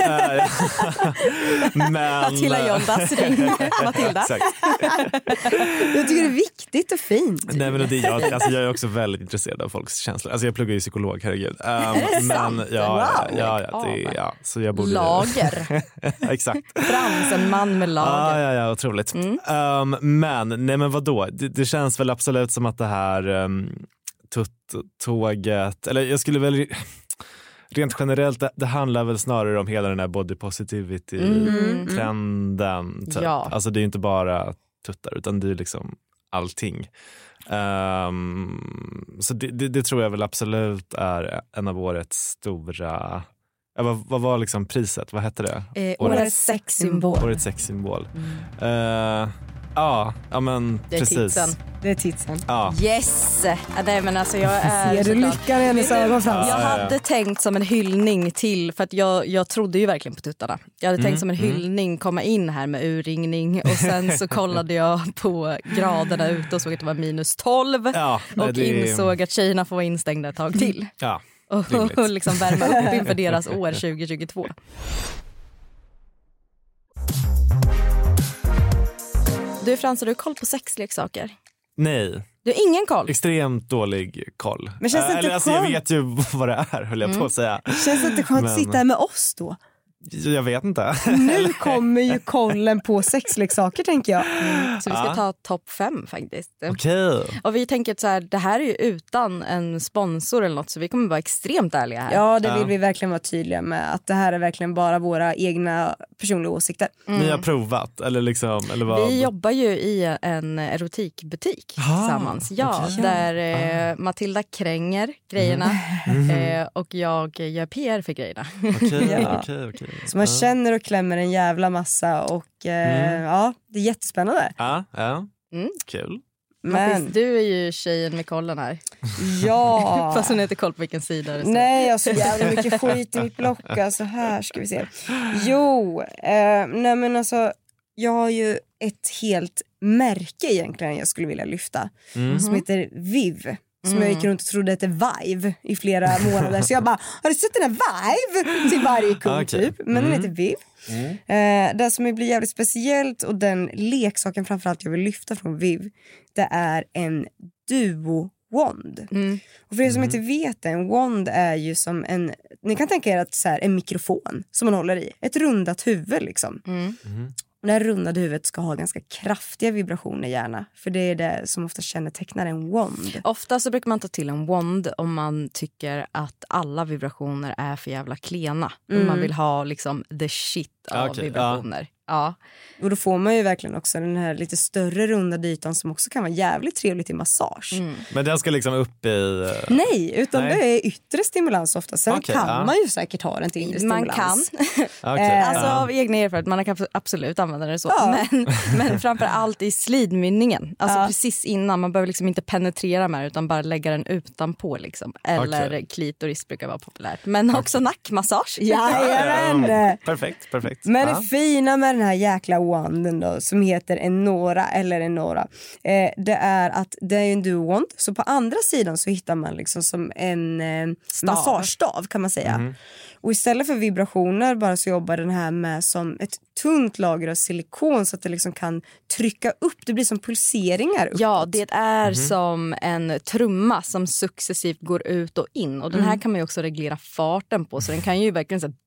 Men... Matilda Jondas, ring Matilda. Exakt. Jag tycker det är viktigt och fint. Nej, men jag är också väldigt intresserad av folks känslor. Alltså jag pluggar ju psykolog, herregud. Men så jag borde... Lager. Exakt. Frans, en man med lager. Ja, otroligt. Men vadå? Det känns väl absolut som att det här tåget, eller jag skulle väl rent generellt, det handlar väl snarare om hela den här body positivity trenden typ. Ja. Alltså det är inte bara tuttar utan det är liksom allting. Så det tror jag väl absolut är en av årets stora... Vad var liksom priset? Vad hette det? Årets sexsymbol. Årets sexsymbol. Ja, men Det är precis. titsen. Det är titsen. Ja. Yes! Nej, men alltså jag är Ser du lyckan i hennes ögon, Frans? Jag hade tänkt som en hyllning till, för att jag trodde ju verkligen på tuttarna. Jag hade tänkt som en hyllning komma in här med urringning och sen så kollade jag på graderna ute och såg att det var -12 och insåg att tjejerna får vara instängda ett tag till. Ja, och liksom värma upp inför deras år 2022. Du Frans, har du koll på sexleksaker? Nej. Du har ingen koll? Extremt dålig koll. Men känns det inte alltså, jag vet ju vad det är, höll jag på att säga. Känns det inte skönt att sitta här med oss då? Jag vet inte. Nu kommer ju kollen på sexleksaker, tänker jag. Så vi ska ta topp 5 faktiskt. Okej. Och vi tänker att så här, det här är ju utan en sponsor eller något, så vi kommer vara extremt ärliga här. Ja, det vill vi verkligen vara tydliga med. Att det här är verkligen bara våra egna personliga åsikter. Ni har provat? Eller vad? Vi jobbar ju i en erotikbutik tillsammans. Ja, där Matilda kränger grejerna och jag gör PR för grejerna. Okej. Så man känner och klämmer en jävla massa och ja, det är jättespännande. Ja. Kul. Men du är ju tjejen med kollen här. Ja. Fast hon har inte koll på vilken sida det står. Nej, jag har så jävla mycket skit i mitt block. Alltså här ska vi se. Jo, nej men alltså jag har ju ett helt märke egentligen jag skulle vilja lyfta. Som heter Viv. Som jag gick runt och trodde hette Vive i flera månader. Så jag bara, har du sett den här Vive? Till varje kund typ. Men den heter Viv. Det som blir jävligt speciellt och den leksaken framförallt jag vill lyfta från Viv, det är en duo-wand. Och för er som inte vet det, en wand är ju som en, ni kan tänka er att så här, en mikrofon som man håller i. Ett rundat huvud liksom. Och det här rundade huvudet ska ha ganska kraftiga vibrationer gärna. För det är det som ofta kännetecknar en wand. Ofta så brukar man ta till en wand om man tycker att alla vibrationer är för jävla klena. Om man vill ha liksom the shit av vibrationer. Ja. Och då får man ju verkligen också den här lite större runda ytan som också kan vara jävligt trevligt i massage. Men den ska liksom upp i... Nej, utan det är yttre stimulans ofta. Sen kan man ju säkert ha den till inre stimulans. Man kan. Alltså av egna erfarenhet, man kan absolut använda det så. Men framför allt i slidmynningen. Alltså precis innan, man behöver liksom inte penetrera med utan bara lägga den utanpå liksom. Eller klitoris brukar vara populärt. Men också nackmassage. Jajamän! Perfekt. Men det fina med den här jäkla wanden då, som heter Enora det är att det är en duo-wand. Så på andra sidan så hittar man liksom som en massagestav kan man säga. Och istället för vibrationer bara så jobbar den här med som ett tunt lager av silikon så att det liksom kan trycka upp. Det blir som pulseringar uppåt. Ja, det är som en trumma som successivt går ut och in. Och den här kan man ju också reglera farten på. Så den kan ju verkligen så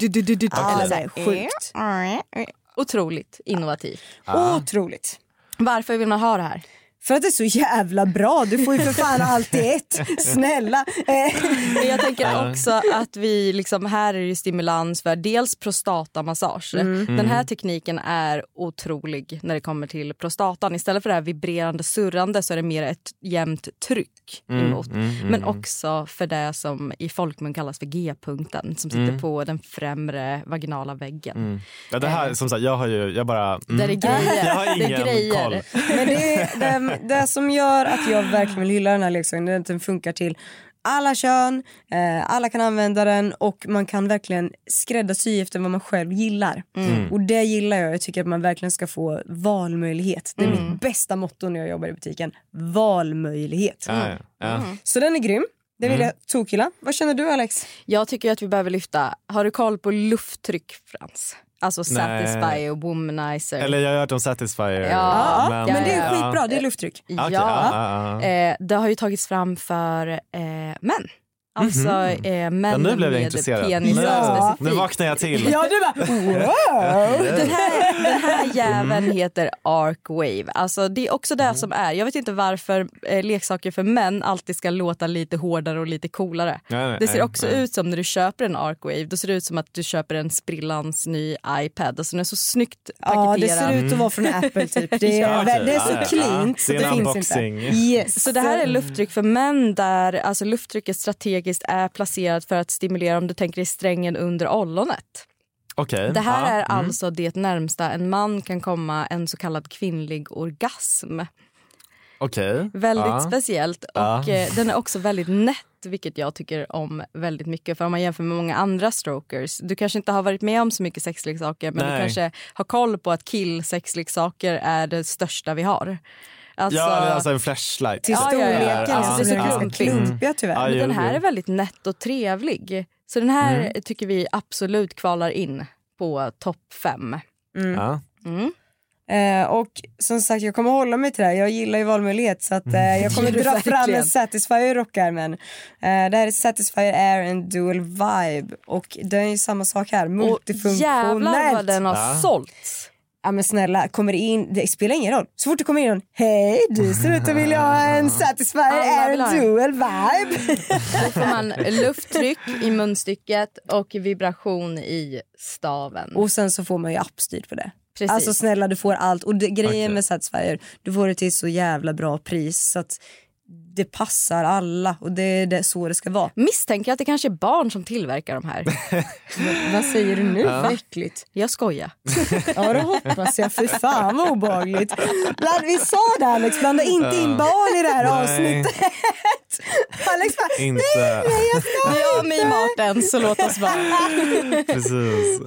här sjukt. Otroligt innovativ. Otroligt. Varför vill man ha det här? För att det är så jävla bra. Du får ju för fan alltid ett. Snälla. Jag tänker också att vi liksom, här är det stimulans för dels prostatamassage. Den här tekniken är otrolig när det kommer till prostatan. Istället för det här vibrerande surrande så är det mer ett jämnt tryck emot. Men också för det som i folkmun kallas för G-punkten som sitter på den främre vaginala väggen. Ja, det här som sagt, jag bara... Det är grejer. Jag har ingen koll. Men det som gör att jag verkligen vill hylla den här leksaken är att den funkar till alla kön, alla kan använda den och man kan verkligen skräddarsy efter vad man själv gillar. Och det gillar jag. Jag tycker att man verkligen ska få valmöjlighet. Det är mitt bästa motto när jag jobbar i butiken. Valmöjlighet. Så den är grym. Det vill jag tokilla. Vad känner du, Alex? Jag tycker att vi behöver lyfta. Har du koll på lufttryck, Frans? Alltså Satisfyer och Womanizer. Eller jag har hört om Satisfyer. Men det är skitbra, det är lufttryck. Det har ju tagits fram för män. Alltså män nu blev jag med intresserad. penisar. Nu vaknar jag till. Ja, du bara, wow! Den här jäveln heter Arcwave. Alltså det är också det som är. Jag vet inte varför leksaker för män alltid ska låta lite hårdare och lite coolare. Det ser också ut som när du köper en Arcwave. Då ser det ut som att du köper en sprillans ny iPad. Alltså den är så snyggt paketerad. Ja, det ser ut att vara från Apple typ. Det är så cleant så det finns inte. Yes. Så det här är lufttryck för män där alltså lufttrycket strategiskt är placerat för att stimulera om du tänker i strängen under ollonet. Okay. Det här är alltså det närmsta en man kan komma en så kallad kvinnlig orgasm. Okay. Väldigt speciellt och den är också väldigt nätt, vilket jag tycker om väldigt mycket. För om man jämför med många andra strokers, du kanske inte har varit med om så mycket sexleksaker, men du kanske har koll på att kill-sexleksaker är det största vi har. Alltså, alltså en flashlight. Till storleken, det är så ganska klumpiga tyvärr. Men den här är väldigt nätt och trevlig. Så den här tycker vi absolut kvalar in på topp 5. Och som sagt, jag kommer hålla mig till det här. Jag gillar ju valmöjlighet, så att jag kommer dra fram en Satisfyer rockärmen. Det här är Satisfyer Air and Dual Vibe. Och det är ju samma sak här, multifunktionellt. Jävlar vad den har sålts. Ja men snälla, kommer det in, det spelar ingen roll. Så fort det kommer in någon, hej, du ser ut att vilja ha en Satisfyer Air and Dual Vibe. Då får man lufttryck i munstycket och vibration i staven. Och sen så får man ju appstyrt på det. Precis. Alltså snälla, du får allt. Och grejen med Satisfyer, du får det till så jävla bra pris så att det passar alla. Och det är så det ska vara. Misstänker att det kanske är barn som tillverkar de här. Vad säger du nu? Vad äckligt. Jag skojar. Ja, det hoppas jag. För fan vad obehagligt. Vi sa det, Alex. Blanda inte in barn i det här avsnittet. Alex bara, inte. Nej, jag ska inte. Jag med Martin, så låt oss vara. Precis.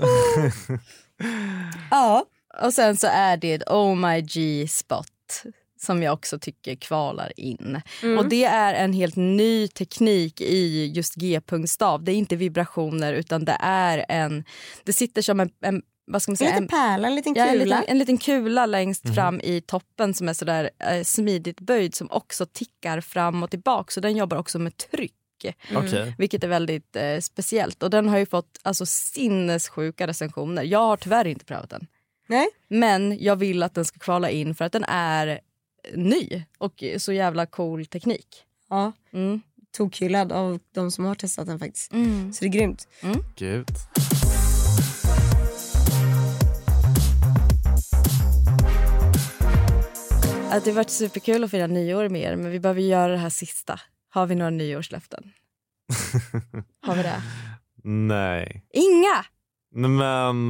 Ja. Och sen så är det ett Oh My G-spot som jag också tycker kvalar in. Och det är en helt ny teknik i just G-punktstav. Det är inte vibrationer, utan det är det sitter som en vad ska man säga? En liten pärla, en liten kula. Ja, en liten kula längst fram i toppen som är sådär smidigt böjd, som också tickar fram och tillbaka. Så den jobbar också med tryck. Vilket är väldigt speciellt. Och den har ju fått alltså sinnessjuka recensioner. Jag har tyvärr inte prövat den. Nej. Men jag vill att den ska kvala in för att den är ny och så jävla cool teknik. Ja, tokhyllad av de som har testat den faktiskt. Så det är grymt. Gud. Att det har varit superkul att fira nyår med er, men vi behöver göra det här sista. Har vi några nyårslöften? Har vi det? Nej. Inga? Men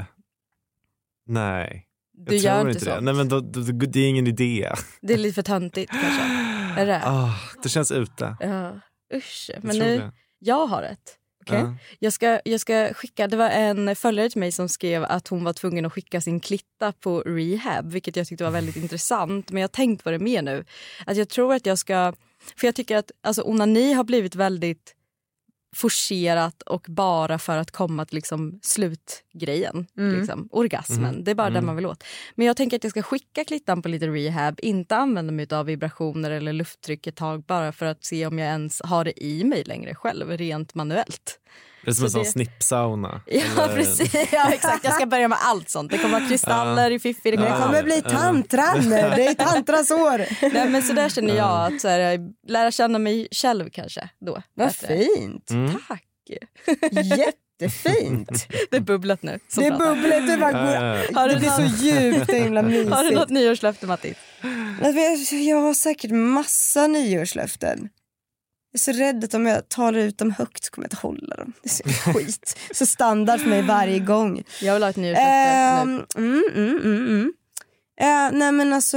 nej. Du gör inte sånt. Nej, men det är ingen idé. Det är lite för töntigt kanske. Är det? Det känns ute. Ja, usch. Men nu, jag har ett. Okay. Jag ska skicka, det var en följare till mig som skrev att hon var tvungen att skicka sin klitta på rehab, vilket jag tyckte var väldigt intressant. Men jag har tänkt på det mer nu. Att jag tror att jag ska, för jag tycker att alltså, onani har blivit väldigt forcerat och bara för att komma till liksom slutgrejen, liksom, orgasmen. Det är bara den man vill åt. Men jag tänker att jag ska skicka klittan på lite rehab, inte använda mig av vibrationer eller lufttryck ett tag, bara för att se om jag ens har det i mig längre själv, rent manuellt. Det är som en sån snippsauna. Ja, eller... precis. Ja, exakt. Jag ska börja med allt sånt. Det kommer vara kristaller i fiffi. Det kommer bli tantran. Det är tantras år. Nej, men så där känner jag att så här, lära känna mig själv kanske då. Vad fint. Tack. Jättefint. Det är bubblet nu. Det är bubblet. Det blir så djupt och himla mysigt. Har du något nyårslöfte, Matti? Jag har säkert massa nyårslöften. Jag är så rädd att om jag talar ut dem högt så kommer jag inte hålla dem. Det är så skit. Så standard för mig varje gång. Jag vill ha ett nyårslöfte nu. Nej men alltså,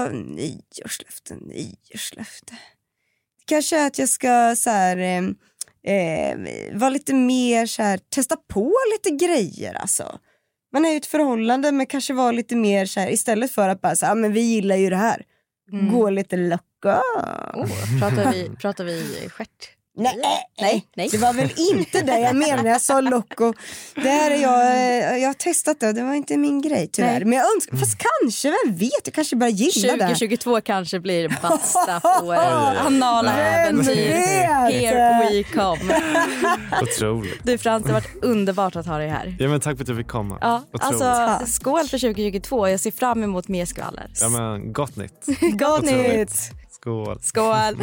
nyårslöfte. Kanske att jag ska så här, vara lite mer så här, testa på lite grejer alltså. Man är ju ett förhållande, men kanske vara lite mer så här, istället för att bara så här, men vi gillar ju det här. Gå lite locka. Pratar vi stjärt? Nej. Det var väl inte det jag menade när jag sa loco. Det här är jag har testat det. Det var inte min grej tyvärr. Men jag önskar, fast kanske, vem vet, jag kanske bara gillar det. 2022 kanske blir buttstuff-år. Anala äventyr. Here we come. Otroligt. Du Frans, det har varit underbart att ha dig här. Ja, men tack för att du fick komma. Ja, alltså, skål för 2022. Jag ser fram emot mer skvaller. Ja, men gott nytt. Gott nytt. Skål. Skål.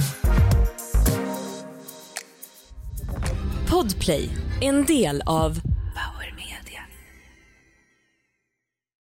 Podplay, en del av